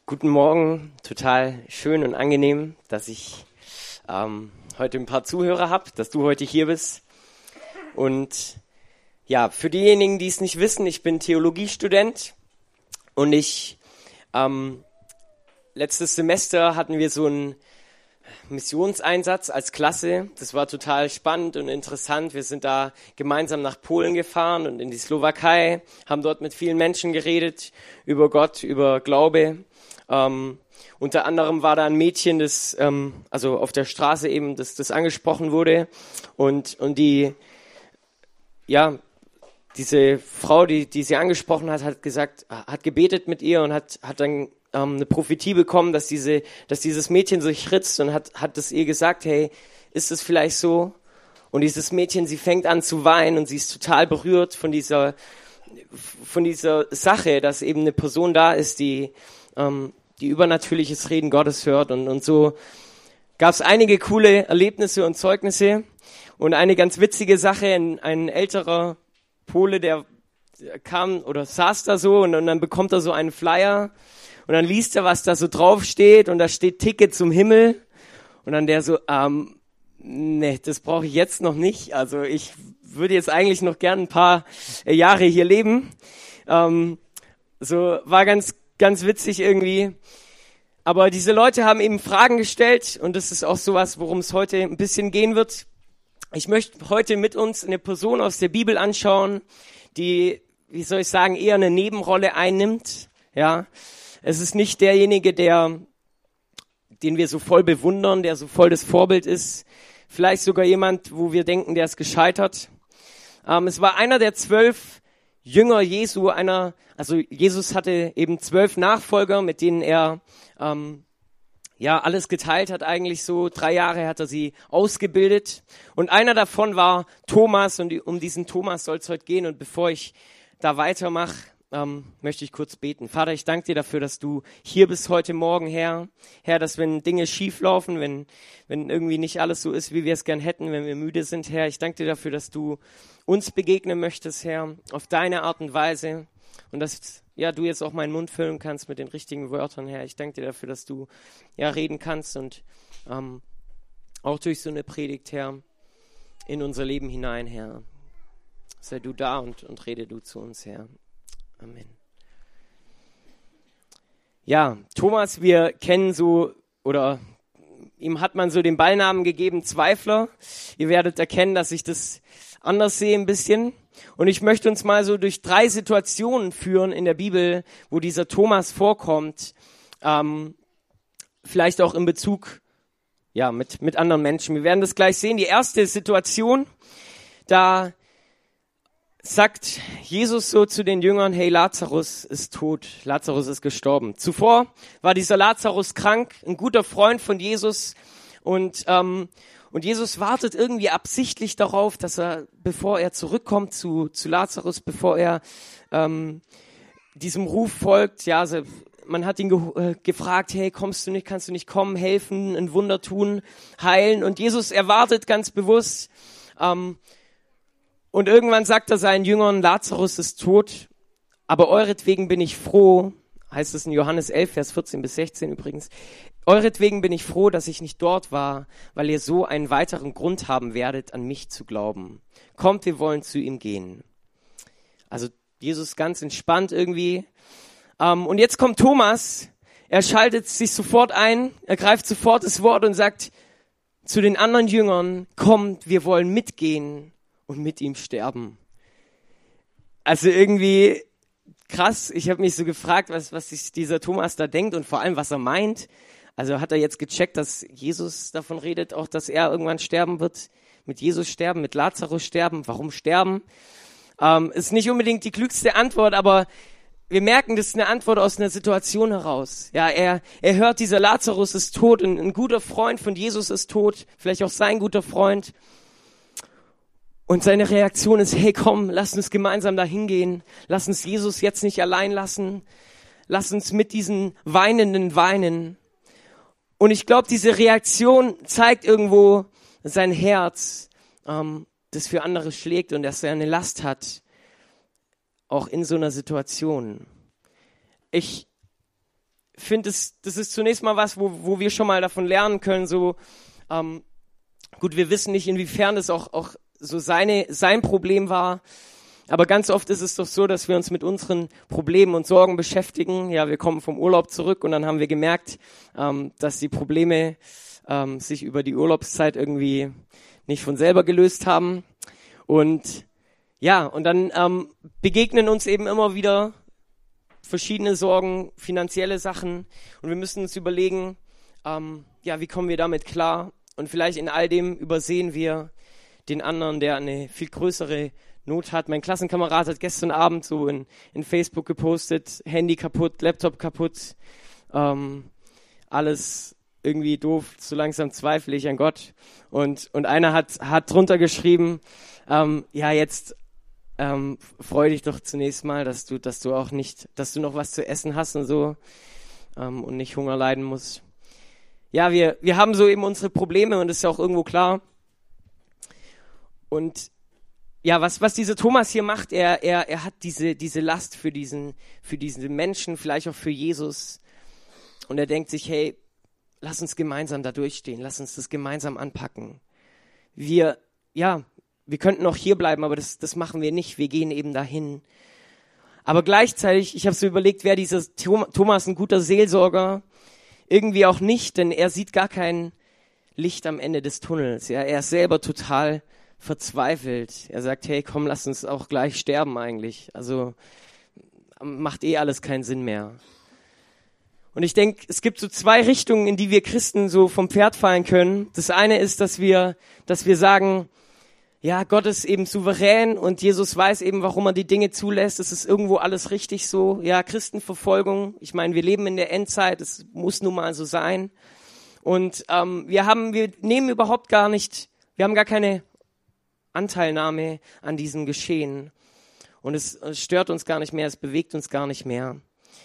Guten Morgen, total schön und angenehm, dass ich heute ein paar Zuhörer habe, dass du heute hier bist. Und ja, für diejenigen, die es nicht wissen, ich bin Theologiestudent und letztes Semester hatten wir so einen Missionseinsatz als Klasse. Das war total spannend und interessant. Wir sind da gemeinsam nach Polen gefahren und in die Slowakei, haben dort mit vielen Menschen geredet über Gott, über Glaube. Unter anderem war da ein Mädchen, das also auf der Straße eben, das angesprochen wurde und diese Frau, die sie angesprochen hat, hat gebetet mit ihr und hat dann eine Prophetie bekommen, dass dieses Mädchen sich ritzt und hat es ihr gesagt, hey, ist es vielleicht so? Und dieses Mädchen, sie fängt an zu weinen und sie ist total berührt von dieser Sache, dass eben eine Person da ist, die übernatürliches Reden Gottes hört und so gab es einige coole Erlebnisse und Zeugnisse und eine ganz witzige Sache, ein älterer Pole, der kam oder saß da so und dann bekommt er so einen Flyer und dann liest er, was da so drauf steht und da steht Ticket zum Himmel und dann der so, nee, das brauche ich jetzt noch nicht, also ich würde jetzt eigentlich noch gern ein paar Jahre hier leben, so war ganz witzig irgendwie. Aber diese Leute haben eben Fragen gestellt und das ist auch sowas, worum es heute ein bisschen gehen wird. Ich möchte heute mit uns eine Person aus der Bibel anschauen, die, wie soll ich sagen, eher eine Nebenrolle einnimmt. Ja, es ist nicht derjenige, den wir so voll bewundern, der so voll das Vorbild ist. Vielleicht sogar jemand, wo wir denken, der ist gescheitert. Es war einer der 12 Jünger Jesu, also Jesus hatte eben 12 Nachfolger, mit denen er alles geteilt hat eigentlich so. 3 Jahre hat er sie ausgebildet und einer davon war Thomas und um diesen Thomas soll es heute gehen und bevor ich da weitermache, möchte ich kurz beten. Vater, ich danke dir dafür, dass du hier bist heute Morgen, Herr. Herr, dass wenn Dinge schief laufen, wenn irgendwie nicht alles so ist, wie wir es gern hätten, wenn wir müde sind, Herr, ich danke dir dafür, dass du uns begegnen möchtest, Herr, auf deine Art und Weise und dass du jetzt auch meinen Mund füllen kannst mit den richtigen Wörtern, Herr. Ich danke dir dafür, dass du reden kannst und auch durch so eine Predigt, Herr, in unser Leben hinein, Herr. Sei du da und rede du zu uns, Herr. Amen. Ja, Thomas, wir kennen so, oder ihm hat man so den Beinamen gegeben, Zweifler. Ihr werdet erkennen, dass ich das anders sehe ein bisschen. Und ich möchte uns mal so durch 3 Situationen führen in der Bibel, wo dieser Thomas vorkommt, vielleicht auch in Bezug mit anderen Menschen. Wir werden das gleich sehen. Die erste Situation, da sagt Jesus so zu den Jüngern, hey, Lazarus ist tot, Lazarus ist gestorben. Zuvor war dieser Lazarus krank, ein guter Freund von Jesus und Jesus wartet irgendwie absichtlich darauf, dass er, bevor er zurückkommt zu Lazarus, bevor er diesem Ruf folgt, man hat ihn gefragt, hey, kommst du nicht, kannst du nicht kommen, helfen, ein Wunder tun, heilen und Jesus erwartet ganz bewusst, und irgendwann sagt er seinen Jüngern, Lazarus ist tot, aber euretwegen bin ich froh, heißt es in Johannes 11, Vers 14 bis 16 übrigens, euretwegen bin ich froh, dass ich nicht dort war, weil ihr so einen weiteren Grund haben werdet, an mich zu glauben. Kommt, wir wollen zu ihm gehen. Also Jesus ganz entspannt irgendwie. Und jetzt kommt Thomas, er schaltet sich sofort ein, er greift sofort das Wort und sagt zu den anderen Jüngern, kommt, wir wollen mitgehen und mit ihm sterben. Also irgendwie krass, ich habe mich so gefragt, was sich dieser Thomas da denkt und vor allem, was er meint. Also hat er jetzt gecheckt, dass Jesus davon redet, auch dass er irgendwann sterben wird, mit Jesus sterben, mit Lazarus sterben. Warum sterben? Ist nicht unbedingt die klügste Antwort, aber wir merken, das ist eine Antwort aus einer Situation heraus. Ja, er hört, dieser Lazarus ist tot und ein guter Freund von Jesus ist tot, vielleicht auch sein guter Freund. Und seine Reaktion ist, hey komm, lass uns gemeinsam dahin gehen. Lass uns Jesus jetzt nicht allein lassen. Lass uns mit diesen Weinenden weinen. Und ich glaube, diese Reaktion zeigt irgendwo sein Herz, das für andere schlägt und dass er eine Last hat, auch in so einer Situation. Ich finde, das ist zunächst mal was, wo wir schon mal davon lernen können, so, gut, wir wissen nicht, inwiefern das auch so sein Problem war, aber ganz oft ist es doch so, dass wir uns mit unseren Problemen und Sorgen beschäftigen. Ja, wir kommen vom Urlaub zurück und dann haben wir gemerkt, dass die Probleme sich über die Urlaubszeit irgendwie nicht von selber gelöst haben. Und ja, und dann begegnen uns eben immer wieder verschiedene Sorgen, finanzielle Sachen und wir müssen uns überlegen, wie kommen wir damit klar? Und vielleicht in all dem übersehen wir den anderen, der eine viel größere Not hat. Mein Klassenkamerad hat gestern Abend so in Facebook gepostet, Handy kaputt, Laptop kaputt, alles irgendwie doof, so langsam zweifle ich an Gott. Und einer hat drunter geschrieben, jetzt freu dich doch zunächst mal, dass du noch was zu essen hast und so und nicht Hunger leiden musst. Ja, wir haben so eben unsere Probleme und das ist ja auch irgendwo klar. Und ja, was dieser Thomas hier macht, er hat diese Last für diese Menschen, vielleicht auch für Jesus. Und er denkt sich, hey, lass uns gemeinsam da durchstehen, lass uns das gemeinsam anpacken. Wir könnten auch hier bleiben, aber das machen wir nicht, wir gehen eben dahin. Aber gleichzeitig, ich habe so überlegt, wäre dieser Thomas ein guter Seelsorger? Irgendwie auch nicht, denn er sieht gar kein Licht am Ende des Tunnels. Ja, er ist selber total verzweifelt. Er sagt, hey, komm, lass uns auch gleich sterben eigentlich. Also macht alles keinen Sinn mehr. Und ich denke, es gibt so zwei Richtungen, in die wir Christen so vom Pferd fallen können. Das eine ist, dass wir sagen, ja, Gott ist eben souverän und Jesus weiß eben, warum er die Dinge zulässt. Es ist irgendwo alles richtig so. Ja, Christenverfolgung. Ich meine, wir leben in der Endzeit. Es muss nun mal so sein. Und wir haben gar keine Anteilnahme an diesem Geschehen. Und es stört uns gar nicht mehr, es bewegt uns gar nicht mehr.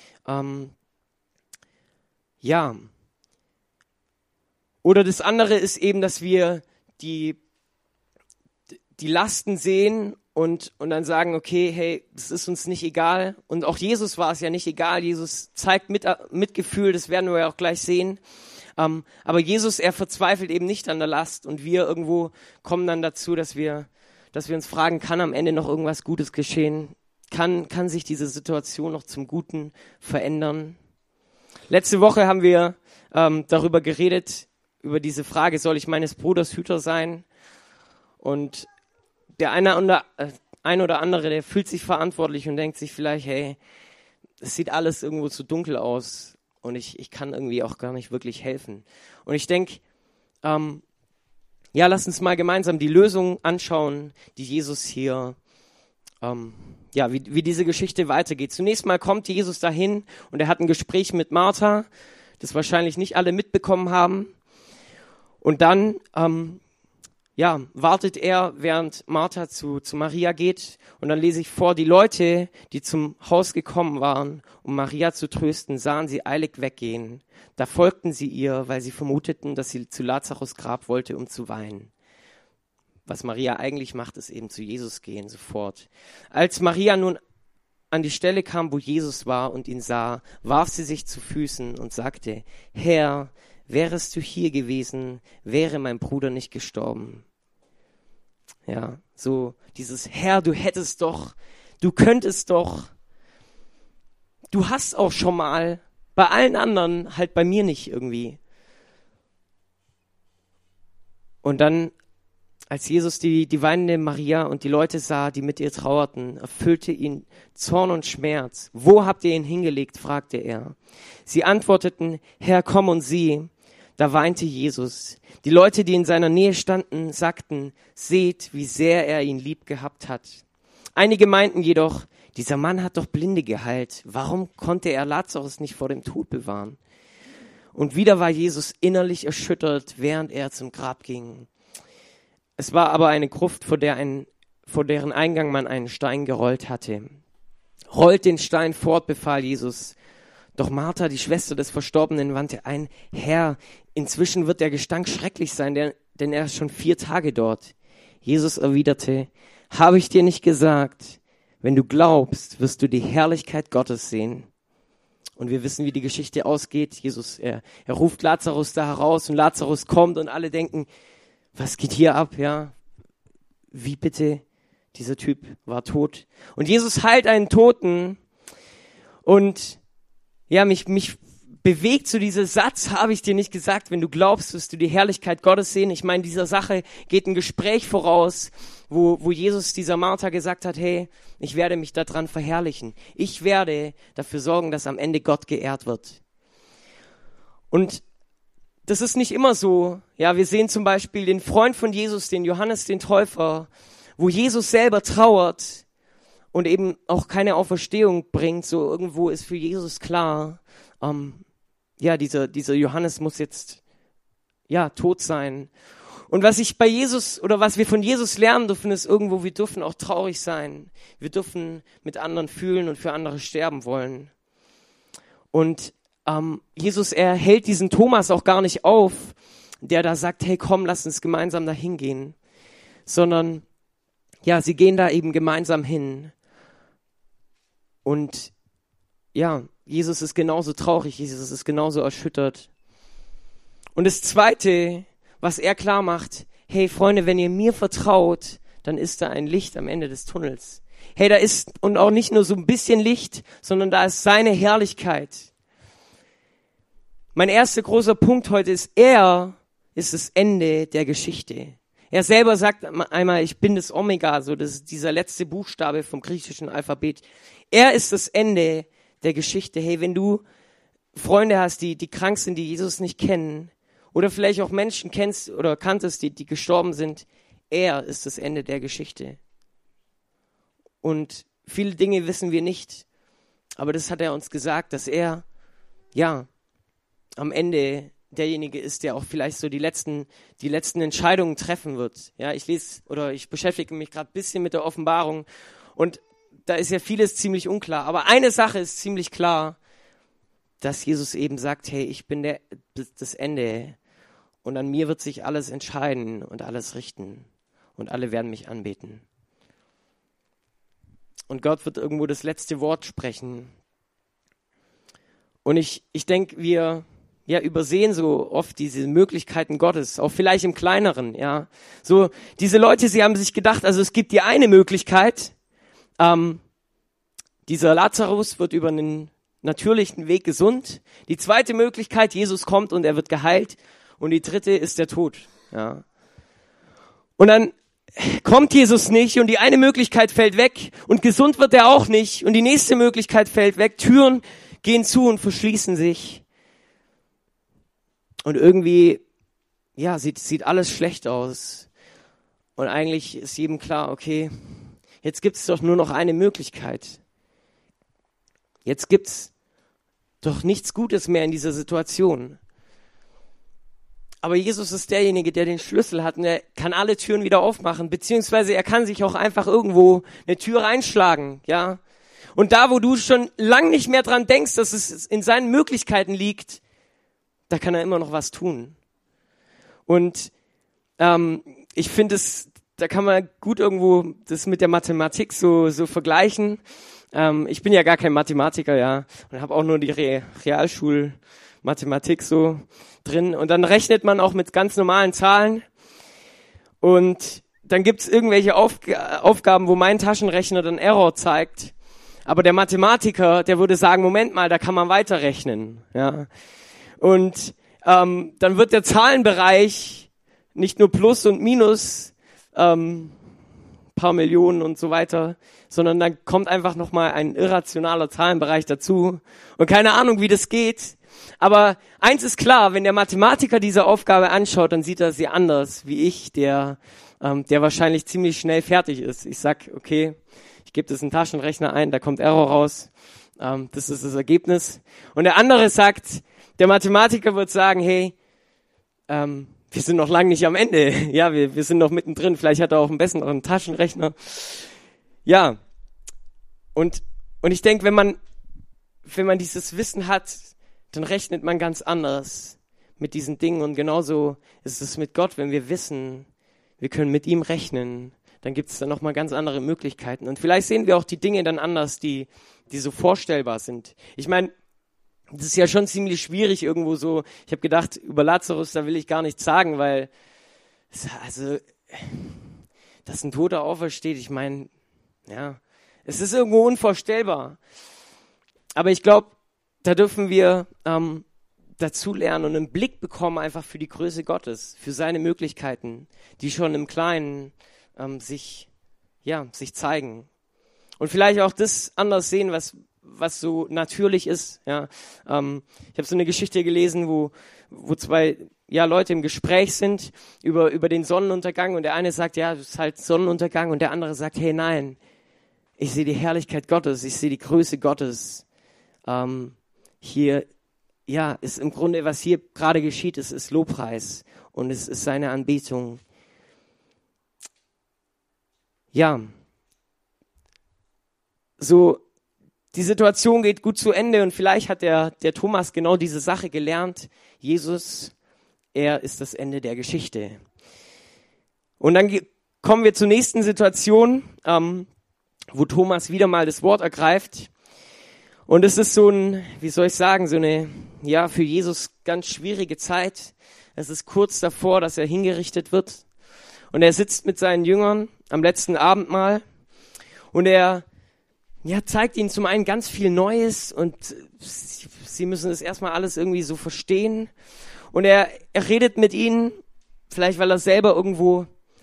Oder das andere ist eben, dass wir die Lasten sehen und dann sagen, okay, hey, das ist uns nicht egal. Und auch Jesus war es ja nicht egal. Jesus zeigt Mitgefühl, das werden wir ja auch gleich sehen. Aber Jesus, er verzweifelt eben nicht an der Last und wir irgendwo kommen dann dazu, dass wir uns fragen, kann am Ende noch irgendwas Gutes geschehen? Kann sich diese Situation noch zum Guten verändern? Letzte Woche haben wir darüber geredet, über diese Frage, soll ich meines Bruders Hüter sein? Und der ein oder andere, der fühlt sich verantwortlich und denkt sich vielleicht, hey, es sieht alles irgendwo zu dunkel aus und ich kann irgendwie auch gar nicht wirklich helfen. Und ich denke, lass uns mal gemeinsam die Lösung anschauen, die Jesus hier, wie diese Geschichte weitergeht. Zunächst mal kommt Jesus dahin und er hat ein Gespräch mit Martha, das wahrscheinlich nicht alle mitbekommen haben. Und dann wartet er, während Martha zu Maria geht. Und dann lese ich vor, die Leute, die zum Haus gekommen waren, um Maria zu trösten, sahen sie eilig weggehen. Da folgten sie ihr, weil sie vermuteten, dass sie zu Lazarus Grab wollte, um zu weinen. Was Maria eigentlich macht, ist eben zu Jesus gehen, sofort. Als Maria nun an die Stelle kam, wo Jesus war und ihn sah, warf sie sich zu Füßen und sagte, Herr, wärest du hier gewesen, wäre mein Bruder nicht gestorben. Ja, so dieses Herr, du hättest doch, du könntest doch, du hast auch schon mal, bei allen anderen, halt bei mir nicht irgendwie. Und dann, als Jesus die weinende Maria und die Leute sah, die mit ihr trauerten, erfüllte ihn Zorn und Schmerz. Wo habt ihr ihn hingelegt, fragte er. Sie antworteten, Herr, komm und sieh. Da weinte Jesus. Die Leute, die in seiner Nähe standen, sagten, seht, wie sehr er ihn lieb gehabt hat. Einige meinten jedoch, dieser Mann hat doch Blinde geheilt. Warum konnte er Lazarus nicht vor dem Tod bewahren? Und wieder war Jesus innerlich erschüttert, während er zum Grab ging. Es war aber eine Gruft, vor deren Eingang man einen Stein gerollt hatte. Rollt den Stein fort, befahl Jesus. Doch Martha, die Schwester des Verstorbenen, wandte ein, Herr, inzwischen wird der Gestank schrecklich sein, denn er ist schon 4 Tage dort. Jesus erwiderte, habe ich dir nicht gesagt, wenn du glaubst, wirst du die Herrlichkeit Gottes sehen. Und wir wissen, wie die Geschichte ausgeht. Jesus, er ruft Lazarus da heraus und Lazarus kommt und alle denken, was geht hier ab, ja? Wie bitte? Dieser Typ war tot. Und Jesus heilt einen Toten. Und ja, mich bewegt so dieser Satz, habe ich dir nicht gesagt, wenn du glaubst, wirst du die Herrlichkeit Gottes sehen. Ich meine, dieser Sache geht ein Gespräch voraus, wo Jesus dieser Martha gesagt hat, hey, ich werde mich daran verherrlichen. Ich werde dafür sorgen, dass am Ende Gott geehrt wird. Und das ist nicht immer so. Ja, wir sehen zum Beispiel den Freund von Jesus, den Johannes den Täufer, wo Jesus selber trauert und eben auch keine Auferstehung bringt. So irgendwo ist für Jesus klar, dieser Johannes muss jetzt tot sein. Und was ich bei Jesus oder was wir von Jesus lernen dürfen, ist irgendwo, wir dürfen auch traurig sein. Wir dürfen mit anderen fühlen und für andere sterben wollen. Und Jesus, er hält diesen Thomas auch gar nicht auf, der da sagt, hey komm, lass uns gemeinsam da hingehen. Sondern ja, sie gehen da eben gemeinsam hin. Und ja, Jesus ist genauso traurig, Jesus ist genauso erschüttert. Und das Zweite, was er klar macht, hey Freunde, wenn ihr mir vertraut, dann ist da ein Licht am Ende des Tunnels. Hey, da ist, und auch nicht nur so ein bisschen Licht, sondern da ist seine Herrlichkeit. Mein erster großer Punkt heute ist, er ist das Ende der Geschichte. Er selber sagt einmal, ich bin das Omega, so das ist dieser letzte Buchstabe vom griechischen Alphabet. Er ist das Ende der Geschichte. Hey, wenn du Freunde hast, die krank sind, die Jesus nicht kennen, oder vielleicht auch Menschen kennst oder kanntest, die gestorben sind, er ist das Ende der Geschichte. Und viele Dinge wissen wir nicht, aber das hat er uns gesagt, dass er, am Ende derjenige ist, der auch vielleicht so die letzten Entscheidungen treffen wird. Ja, ich beschäftige mich gerade ein bisschen mit der Offenbarung und da ist ja vieles ziemlich unklar. Aber eine Sache ist ziemlich klar, dass Jesus eben sagt, hey, ich bin das Ende und an mir wird sich alles entscheiden und alles richten und alle werden mich anbeten. Und Gott wird irgendwo das letzte Wort sprechen. Und ich denke, wir übersehen so oft diese Möglichkeiten Gottes, auch vielleicht im Kleineren, ja. So, diese Leute, sie haben sich gedacht, also es gibt die eine Möglichkeit, dieser Lazarus wird über einen natürlichen Weg gesund. Die zweite Möglichkeit, Jesus kommt und er wird geheilt. Und die dritte ist der Tod, ja. Und dann kommt Jesus nicht und die eine Möglichkeit fällt weg und gesund wird er auch nicht und die nächste Möglichkeit fällt weg. Türen gehen zu und verschließen sich. Und irgendwie, sieht alles schlecht aus. Und eigentlich ist jedem klar, okay, jetzt gibt's doch nur noch eine Möglichkeit. Jetzt gibt's doch nichts Gutes mehr in dieser Situation. Aber Jesus ist derjenige, der den Schlüssel hat und er kann alle Türen wieder aufmachen, beziehungsweise er kann sich auch einfach irgendwo eine Tür reinschlagen, ja. Und da, wo du schon lang nicht mehr dran denkst, dass es in seinen Möglichkeiten liegt, da kann er immer noch was tun. Und ich finde da kann man gut irgendwo das mit der Mathematik so vergleichen. Ich bin ja gar kein Mathematiker, ja, und habe auch nur die Realschulmathematik so drin. Und dann rechnet man auch mit ganz normalen Zahlen. Und dann gibt's irgendwelche Aufgaben, wo mein Taschenrechner dann Error zeigt. Aber der Mathematiker, der würde sagen, Moment mal, da kann man weiterrechnen, ja. Und dann wird der Zahlenbereich nicht nur Plus und Minus, paar Millionen und so weiter, sondern dann kommt einfach nochmal ein irrationaler Zahlenbereich dazu. Und keine Ahnung, wie das geht. Aber eins ist klar, wenn der Mathematiker diese Aufgabe anschaut, dann sieht er sie anders wie ich, der wahrscheinlich ziemlich schnell fertig ist. Ich sag, okay, ich gebe das in den Taschenrechner ein, da kommt Error raus. Das ist das Ergebnis. Und der andere sagt, der Mathematiker wird sagen, hey, wir sind noch lange nicht am Ende. Ja, wir sind noch mittendrin. Vielleicht hat er auch einen besseren Taschenrechner. Ja. Und ich denke, wenn man dieses Wissen hat, dann rechnet man ganz anders mit diesen Dingen. Und genauso ist es mit Gott, wenn wir wissen, wir können mit ihm rechnen, dann gibt es da nochmal ganz andere Möglichkeiten. Und vielleicht sehen wir auch die Dinge dann anders, die so vorstellbar sind. Ich meine, Das ist ja schon ziemlich schwierig irgendwo so. Ich habe gedacht, über Lazarus, da will ich gar nichts sagen, weil, also, dass ein Toter aufersteht, ich meine, ja, es ist irgendwo unvorstellbar. Aber ich glaube, da dürfen wir dazulernen und einen Blick bekommen einfach für die Größe Gottes, für seine Möglichkeiten, die schon im Kleinen sich zeigen. Und vielleicht auch das anders sehen, was so natürlich ist. Ja, ich habe so eine Geschichte gelesen, wo zwei Leute im Gespräch sind über den Sonnenuntergang und der eine sagt, ja, es ist halt Sonnenuntergang und der andere sagt, hey, nein, ich sehe die Herrlichkeit Gottes, ich sehe die Größe Gottes. Hier, ja, ist im Grunde, was hier gerade geschieht, ist Lobpreis und es ist seine Anbetung. Ja, so, die Situation geht gut zu Ende und vielleicht hat der Thomas genau diese Sache gelernt. Jesus, er ist das Ende der Geschichte. Und dann kommen wir zur nächsten Situation, wo Thomas wieder mal das Wort ergreift. Und es ist so eine für Jesus ganz schwierige Zeit. Es ist kurz davor, dass er hingerichtet wird. Und er sitzt mit seinen Jüngern am letzten Abendmahl. Und er zeigt ihnen zum einen ganz viel Neues und sie müssen das erstmal alles irgendwie so verstehen. Und er redet mit ihnen, vielleicht weil er selber irgendwo,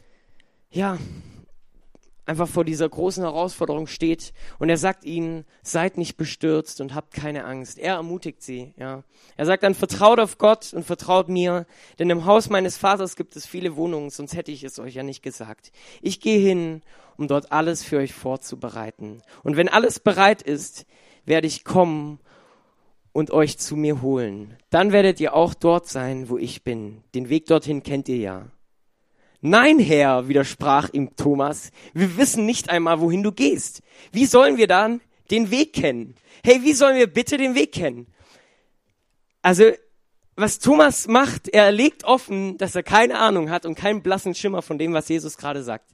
einfach vor dieser großen Herausforderung steht. Und er sagt ihnen, seid nicht bestürzt und habt keine Angst. Er ermutigt sie, ja. Er sagt dann, vertraut auf Gott und vertraut mir, denn im Haus meines Vaters gibt es viele Wohnungen, sonst hätte ich es euch ja nicht gesagt. Ich gehe hin, um dort alles für euch vorzubereiten. Und wenn alles bereit ist, werde ich kommen und euch zu mir holen. Dann werdet ihr auch dort sein, wo ich bin. Den Weg dorthin kennt ihr ja. Nein, Herr, widersprach ihm Thomas, wir wissen nicht einmal, wohin du gehst. Wie sollen wir dann den Weg kennen? Hey, wie sollen wir bitte den Weg kennen? Also, was Thomas macht, er legt offen, dass er keine Ahnung hat und keinen blassen Schimmer von dem, was Jesus gerade sagt.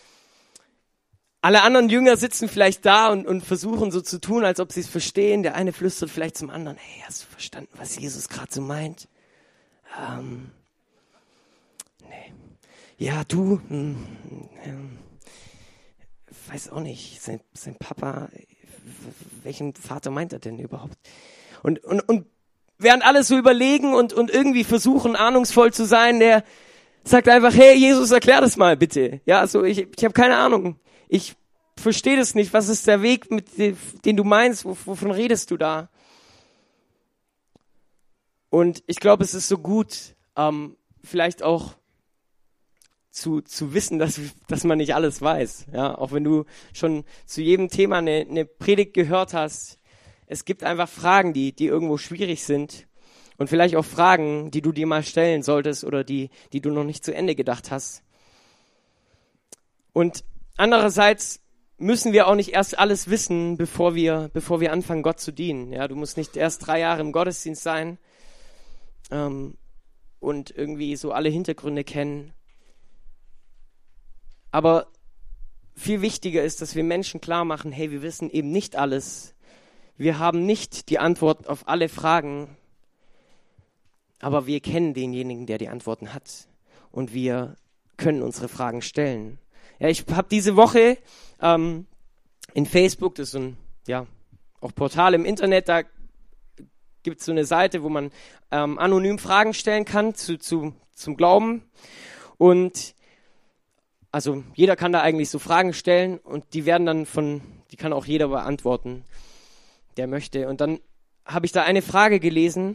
Alle anderen Jünger sitzen vielleicht da und versuchen so zu tun, als ob sie es verstehen. Der eine flüstert vielleicht zum anderen, hey, hast du verstanden, was Jesus gerade so meint? Nee. Ja, du, weiß auch nicht, sein Papa, welchen Vater meint er denn überhaupt? Und während alle so überlegen und irgendwie versuchen, ahnungsvoll zu sein, der sagt einfach, hey, Jesus, erklär das mal bitte. Ja, so, ich habe keine Ahnung. Ich verstehe das nicht. Was ist der Weg, den du meinst? Wovon redest du da? Und ich glaube, es ist so gut, vielleicht auch zu wissen, dass man nicht alles weiß. Ja, auch wenn du schon zu jedem Thema eine Predigt gehört hast. Es gibt einfach Fragen, die irgendwo schwierig sind. Und vielleicht auch Fragen, die du dir mal stellen solltest oder die du noch nicht zu Ende gedacht hast. Und andererseits müssen wir auch nicht erst alles wissen, bevor wir anfangen, Gott zu dienen. Ja, du musst nicht erst 3 Jahre im Gottesdienst sein und irgendwie so alle Hintergründe kennen. Aber viel wichtiger ist, dass wir Menschen klar machen, hey, wir wissen eben nicht alles. Wir haben nicht die Antwort auf alle Fragen, aber wir kennen denjenigen, der die Antworten hat. Und wir können unsere Fragen stellen. Ja, ich habe diese Woche in Facebook, das ist so ein, auch Portal im Internet, da gibt es so eine Seite, wo man anonym Fragen stellen kann zum Glauben. Und also jeder kann da eigentlich so Fragen stellen und die werden dann die kann auch jeder beantworten, der möchte. Und dann habe ich da eine Frage gelesen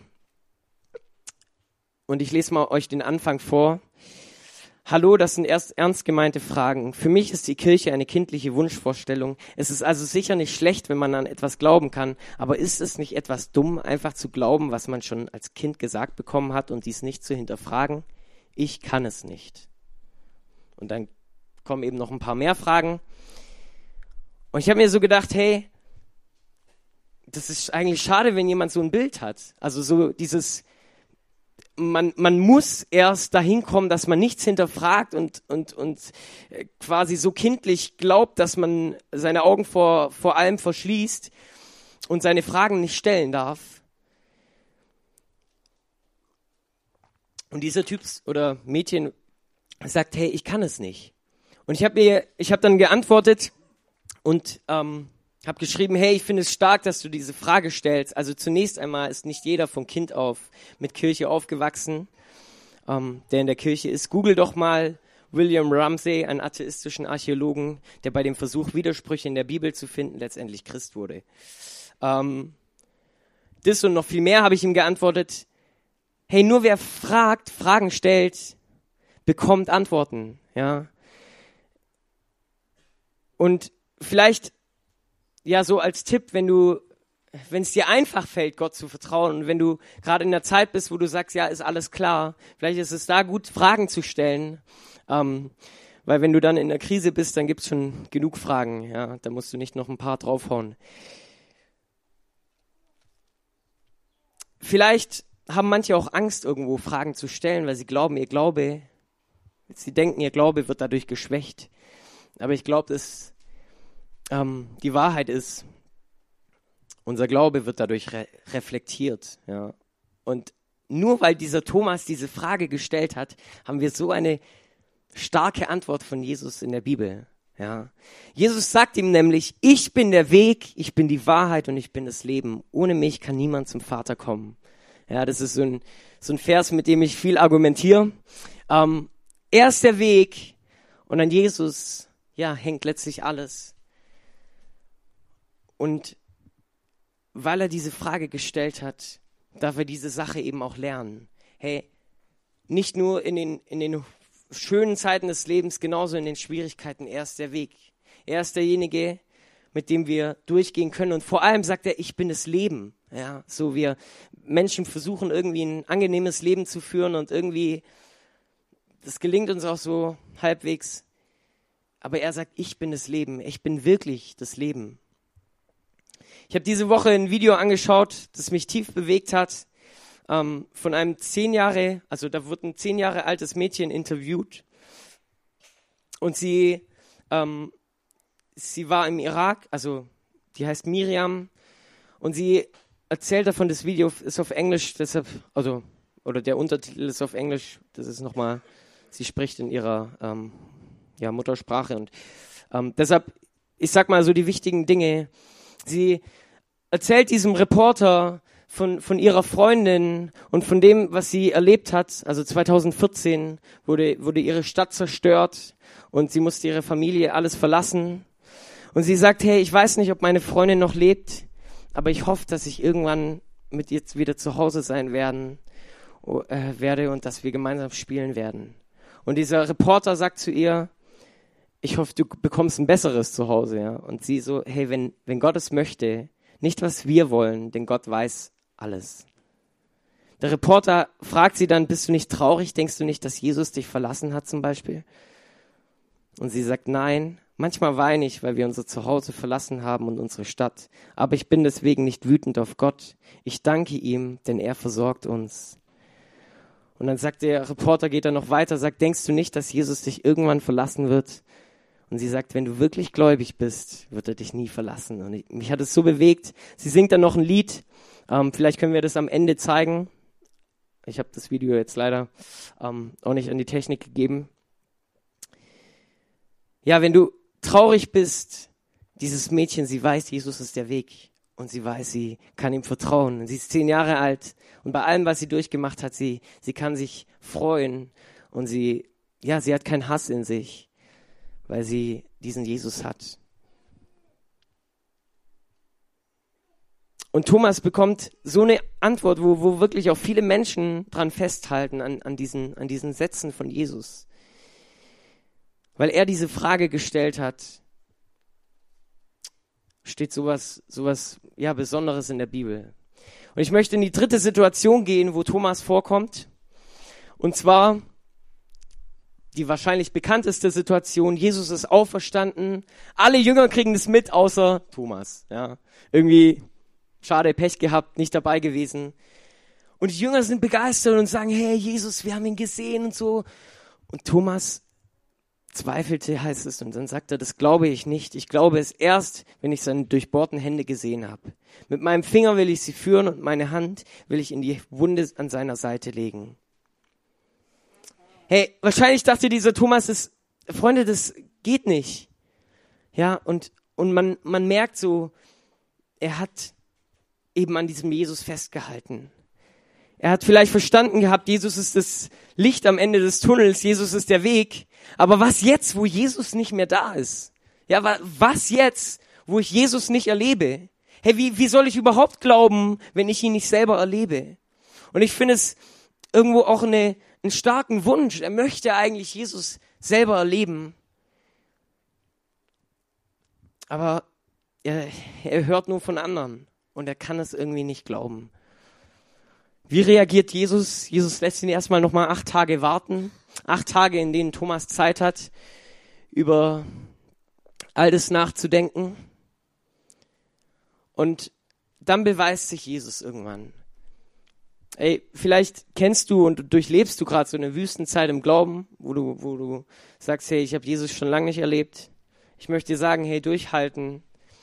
und ich lese mal euch den Anfang vor. Hallo, das sind erst ernst gemeinte Fragen. Für mich ist die Kirche eine kindliche Wunschvorstellung. Es ist also sicher nicht schlecht, wenn man an etwas glauben kann, aber ist es nicht etwas dumm, einfach zu glauben, was man schon als Kind gesagt bekommen hat und dies nicht zu hinterfragen? Ich kann es nicht. Und dann kommen eben noch ein paar mehr Fragen. Und ich habe mir so gedacht, hey, das ist eigentlich schade, wenn jemand so ein Bild hat. Also so dieses, man muss erst dahin kommen, dass man nichts hinterfragt und quasi so kindlich glaubt, dass man seine Augen vor allem verschließt und seine Fragen nicht stellen darf. Und dieser Typ oder Mädchen sagt, hey, ich kann es nicht. Und ich habe dann geantwortet und habe geschrieben, hey, ich finde es stark, dass du diese Frage stellst. Also zunächst einmal ist nicht jeder von Kind auf mit Kirche aufgewachsen, der in der Kirche ist. Google doch mal William Ramsay, einen atheistischen Archäologen, der bei dem Versuch, Widersprüche in der Bibel zu finden, letztendlich Christ wurde. Das und noch viel mehr habe ich ihm geantwortet. Hey, nur wer fragt, Fragen stellt, bekommt Antworten. Ja. Und vielleicht, ja, so als Tipp, wenn es dir einfach fällt, Gott zu vertrauen und wenn du gerade in der Zeit bist, wo du sagst, ja, ist alles klar, vielleicht ist es da gut, Fragen zu stellen, weil wenn du dann in der Krise bist, dann gibt's schon genug Fragen, ja, da musst du nicht noch ein paar draufhauen. Vielleicht haben manche auch Angst, irgendwo Fragen zu stellen, weil sie glauben, sie denken, ihr Glaube wird dadurch geschwächt. Aber ich glaube, dass die Wahrheit ist, unser Glaube wird dadurch reflektiert. Ja. Und nur weil dieser Thomas diese Frage gestellt hat, haben wir so eine starke Antwort von Jesus in der Bibel. Ja. Jesus sagt ihm nämlich, ich bin der Weg, ich bin die Wahrheit und ich bin das Leben. Ohne mich kann niemand zum Vater kommen. Ja, das ist so ein Vers, mit dem ich viel argumentiere. Er ist der Weg und an Jesus, ja, hängt letztlich alles. Und weil er diese Frage gestellt hat, darf er diese Sache eben auch lernen. Hey, nicht nur in den schönen Zeiten des Lebens, genauso in den Schwierigkeiten, er ist der Weg. Er ist derjenige, mit dem wir durchgehen können. Und vor allem sagt er, ich bin das Leben. Ja, so wir Menschen versuchen irgendwie ein angenehmes Leben zu führen und irgendwie, das gelingt uns auch so halbwegs. Aber er sagt, ich bin das Leben. Ich bin wirklich das Leben. Ich habe diese Woche ein Video angeschaut, das mich tief bewegt hat, von einem da wird ein 10 Jahre altes Mädchen interviewt und sie war im Irak, also die heißt Miriam und sie erzählt davon, das Video ist auf Englisch, deshalb, oder der Untertitel ist auf Englisch, das ist nochmal, sie spricht in ihrer Muttersprache und deshalb, ich sag mal so die wichtigen Dinge. Sie erzählt diesem Reporter von ihrer Freundin und von dem, was sie erlebt hat. Also 2014 wurde ihre Stadt zerstört und sie musste ihre Familie alles verlassen. Und sie sagt, hey, ich weiß nicht, ob meine Freundin noch lebt, aber ich hoffe, dass ich irgendwann mit ihr wieder zu Hause sein werde und dass wir gemeinsam spielen werden. Und dieser Reporter sagt zu ihr, ich hoffe, du bekommst ein besseres Zuhause. Ja? Und sie so, hey, wenn Gott es möchte, nicht was wir wollen, denn Gott weiß alles. Der Reporter fragt sie dann, bist du nicht traurig? Denkst du nicht, dass Jesus dich verlassen hat zum Beispiel? Und sie sagt, nein, manchmal weine ich, weil wir unser Zuhause verlassen haben und unsere Stadt. Aber ich bin deswegen nicht wütend auf Gott. Ich danke ihm, denn er versorgt uns. Und dann sagt der Reporter, geht er noch weiter, sagt, denkst du nicht, dass Jesus dich irgendwann verlassen wird? Und sie sagt, wenn du wirklich gläubig bist, wird er dich nie verlassen. Und mich hat es so bewegt. Sie singt dann noch ein Lied. Vielleicht können wir das am Ende zeigen. Ich habe das Video jetzt leider auch nicht an die Technik gegeben. Ja, wenn du traurig bist, dieses Mädchen, sie weiß, Jesus ist der Weg. Und sie weiß, sie kann ihm vertrauen. Und sie ist 10 Jahre alt. Und bei allem, was sie durchgemacht hat, sie kann sich freuen. Und sie hat keinen Hass in sich, weil sie diesen Jesus hat. Und Thomas bekommt so eine Antwort, wo wirklich auch viele Menschen dran festhalten, an diesen Sätzen von Jesus. Weil er diese Frage gestellt hat, steht sowas Besonderes in der Bibel. Und ich möchte in die 3. Situation gehen, wo Thomas vorkommt. Und zwar die wahrscheinlich bekannteste Situation, Jesus ist auferstanden, alle Jünger kriegen das mit, außer Thomas. Ja, irgendwie schade, Pech gehabt, nicht dabei gewesen. Und die Jünger sind begeistert und sagen, hey Jesus, wir haben ihn gesehen und so. Und Thomas zweifelte, heißt es, und dann sagt er, das glaube ich nicht. Ich glaube es erst, wenn ich seine durchbohrten Hände gesehen habe. Mit meinem Finger will ich sie führen und meine Hand will ich in die Wunde an seiner Seite legen. Hey, wahrscheinlich dachte dieser Thomas, Freunde, das geht nicht. Ja, und man merkt so, er hat eben an diesem Jesus festgehalten. Er hat vielleicht verstanden gehabt, Jesus ist das Licht am Ende des Tunnels, Jesus ist der Weg. Aber was jetzt, wo Jesus nicht mehr da ist? Ja, was jetzt, wo ich Jesus nicht erlebe? Hey, wie soll ich überhaupt glauben, wenn ich ihn nicht selber erlebe? Und ich finde es irgendwo auch einen starken Wunsch. Er möchte eigentlich Jesus selber erleben. Aber er hört nur von anderen und er kann es irgendwie nicht glauben. Wie reagiert Jesus? Jesus lässt ihn erstmal nochmal 8 Tage warten. 8 Tage, in denen Thomas Zeit hat, über all das nachzudenken. Und dann beweist sich Jesus irgendwann. Ey, vielleicht kennst du und durchlebst du gerade so eine Wüstenzeit im Glauben, wo du sagst, hey, ich habe Jesus schon lange nicht erlebt. Ich möchte dir sagen, hey, durchhalten.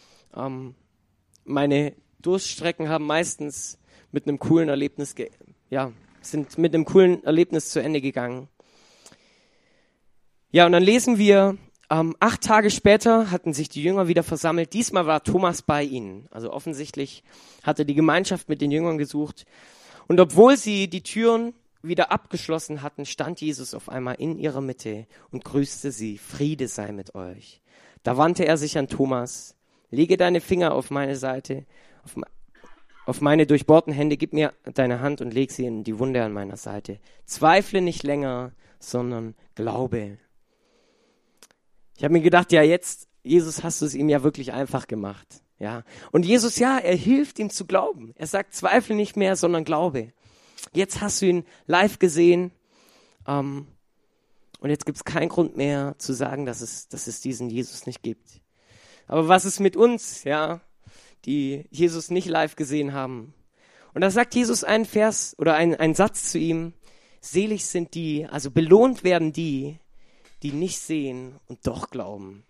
Meine Durststrecken haben meistens mit einem coolen Erlebnis, sind mit einem coolen Erlebnis zu Ende gegangen. Ja, und dann lesen wir, 8 Tage später hatten sich die Jünger wieder versammelt. Diesmal war Thomas bei ihnen. Also offensichtlich hatte die Gemeinschaft mit den Jüngern gesucht. Und obwohl sie die Türen wieder abgeschlossen hatten, stand Jesus auf einmal in ihrer Mitte und grüßte sie. Friede sei mit euch. Da wandte er sich an Thomas. Lege deine Finger auf meine Seite, auf meine durchbohrten Hände, gib mir deine Hand und leg sie in die Wunde an meiner Seite. Zweifle nicht länger, sondern glaube. Ich habe mir gedacht, ja jetzt, Jesus, hast du es ihm ja wirklich einfach gemacht. Ja. Und Jesus, ja, er hilft ihm zu glauben. Er sagt, zweifle nicht mehr, sondern glaube. Jetzt hast du ihn live gesehen und jetzt gibt es keinen Grund mehr zu sagen, dass es diesen Jesus nicht gibt. Aber was ist mit uns, ja, die Jesus nicht live gesehen haben? Und da sagt Jesus einen Vers oder einen Satz zu ihm: Selig sind die, also belohnt werden die nicht sehen und doch glauben.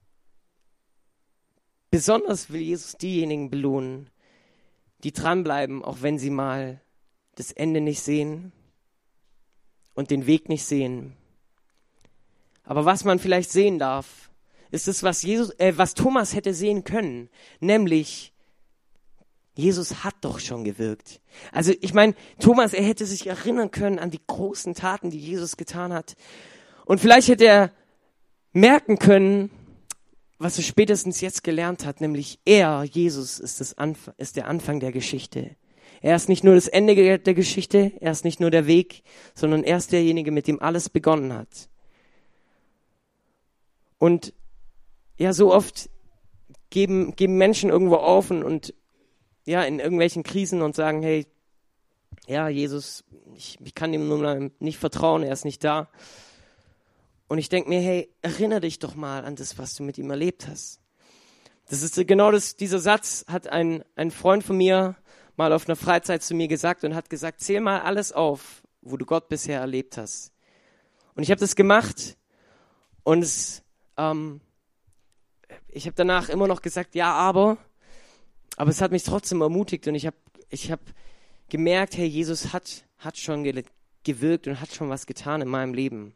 Besonders will Jesus diejenigen belohnen, die dranbleiben, auch wenn sie mal das Ende nicht sehen und den Weg nicht sehen. Aber was man vielleicht sehen darf, ist es, was Thomas hätte sehen können, nämlich Jesus hat doch schon gewirkt. Also ich meine, Thomas, er hätte sich erinnern können an die großen Taten, die Jesus getan hat. Und vielleicht hätte er merken können, was er spätestens jetzt gelernt hat, nämlich Jesus, ist der Anfang der Geschichte. Er ist nicht nur das Ende der Geschichte, er ist nicht nur der Weg, sondern er ist derjenige, mit dem alles begonnen hat. Und ja, so oft geben Menschen irgendwo auf und ja, in irgendwelchen Krisen und sagen, hey, ja, Jesus, ich kann ihm nun nicht vertrauen, er ist nicht da. Und ich denke mir, hey, erinnere dich doch mal an das, was du mit ihm erlebt hast. Das ist genau dieser Satz hat ein Freund von mir mal auf einer Freizeit zu mir gesagt und hat gesagt, zähl mal alles auf, wo du Gott bisher erlebt hast. Und ich habe das gemacht und ich habe danach immer noch gesagt, ja, aber es hat mich trotzdem ermutigt und ich habe gemerkt, hey, Jesus hat schon gewirkt und hat schon was getan in meinem Leben.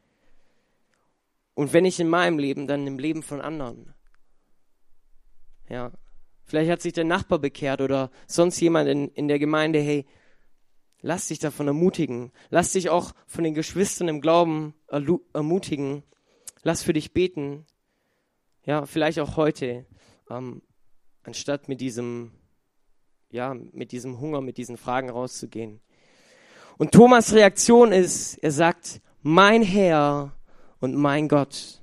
Und wenn nicht in meinem Leben, dann im Leben von anderen. Ja, vielleicht hat sich der Nachbar bekehrt oder sonst jemand in der Gemeinde. Hey, lass dich davon ermutigen. Lass dich auch von den Geschwistern im Glauben ermutigen. Lass für dich beten. Ja, vielleicht auch heute, anstatt mit diesem Hunger, mit diesen Fragen rauszugehen. Und Thomas' Reaktion ist, er sagt, mein Herr und mein Gott.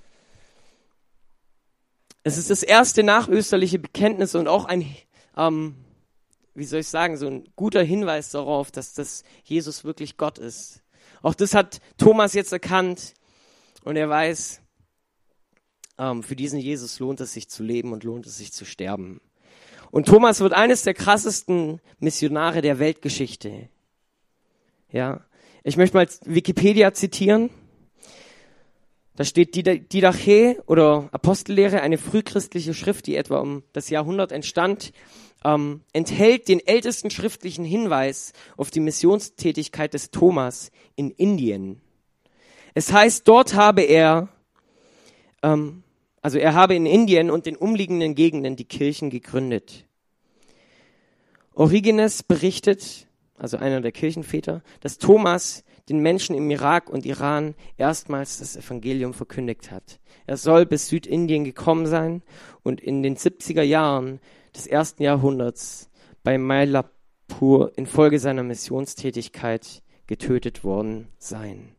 Es ist das erste nachösterliche Bekenntnis und auch ein, so ein guter Hinweis darauf, dass das Jesus wirklich Gott ist. Auch das hat Thomas jetzt erkannt und er weiß, für diesen Jesus lohnt es sich zu leben und lohnt es sich zu sterben. Und Thomas wird eines der krassesten Missionare der Weltgeschichte. Ja, ich möchte mal Wikipedia zitieren. Da steht Didache oder Apostellehre, eine frühchristliche Schrift, die etwa um das Jahrhundert entstand, enthält den ältesten schriftlichen Hinweis auf die Missionstätigkeit des Thomas in Indien. Es heißt, dort habe er habe in Indien und den umliegenden Gegenden die Kirchen gegründet. Origenes berichtet, also einer der Kirchenväter, dass Thomas den Menschen im Irak und Iran erstmals das Evangelium verkündigt hat. Er soll bis Südindien gekommen sein und in den 70er Jahren des ersten Jahrhunderts bei Mylapore infolge seiner Missionstätigkeit getötet worden sein.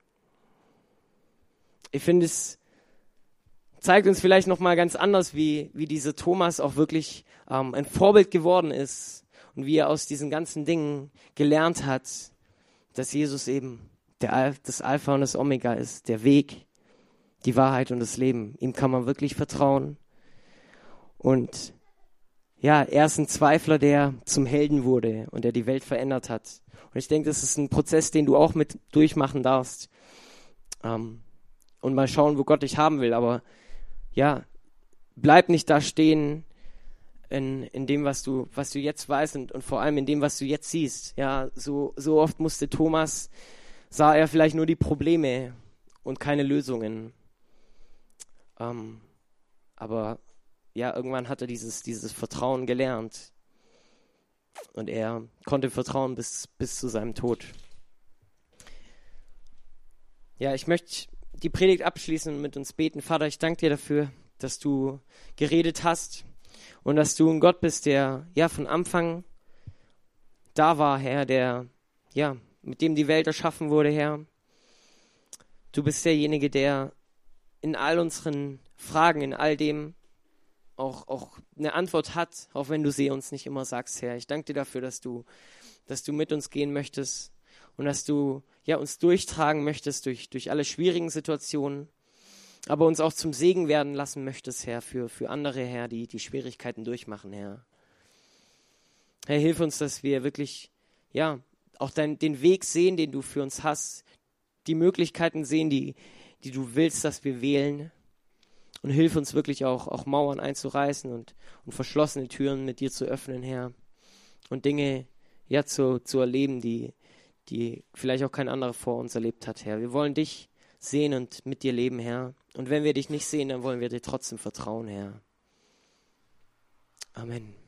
Ich finde, es zeigt uns vielleicht nochmal ganz anders, wie dieser Thomas auch wirklich ein Vorbild geworden ist und wie er aus diesen ganzen Dingen gelernt hat, dass Jesus eben das Alpha und das Omega ist, der Weg, die Wahrheit und das Leben. Ihm kann man wirklich vertrauen. Und ja, er ist ein Zweifler, der zum Helden wurde und der die Welt verändert hat. Und ich denke, das ist ein Prozess, den du auch mit durchmachen darfst. Und mal schauen, wo Gott dich haben will. Aber ja, bleib nicht da stehen in dem, was du jetzt weißt und vor allem in dem, was du jetzt siehst. Ja, so oft sah er vielleicht nur die Probleme und keine Lösungen. Aber ja, irgendwann hat er dieses Vertrauen gelernt. Und er konnte vertrauen bis zu seinem Tod. Ja, ich möchte die Predigt abschließen und mit uns beten. Vater, ich danke dir dafür, dass du geredet hast und dass du ein Gott bist, der ja von Anfang da war, Herr, der ja mit dem die Welt erschaffen wurde, Herr. Du bist derjenige, der in all unseren Fragen, in all dem auch eine Antwort hat, auch wenn du sie uns nicht immer sagst, Herr. Ich danke dir dafür, dass du mit uns gehen möchtest und dass du ja uns durchtragen möchtest durch alle schwierigen Situationen, aber uns auch zum Segen werden lassen möchtest, Herr, für andere, Herr, die Schwierigkeiten durchmachen, Herr. Herr, hilf uns, dass wir wirklich ja auch den Weg sehen, den du für uns hast, die Möglichkeiten sehen, die du willst, dass wir wählen. Und hilf uns wirklich auch Mauern einzureißen und verschlossene Türen mit dir zu öffnen, Herr. Und Dinge ja zu erleben, die vielleicht auch kein anderer vor uns erlebt hat, Herr. Wir wollen dich sehen und mit dir leben, Herr. Und wenn wir dich nicht sehen, dann wollen wir dir trotzdem vertrauen, Herr. Amen.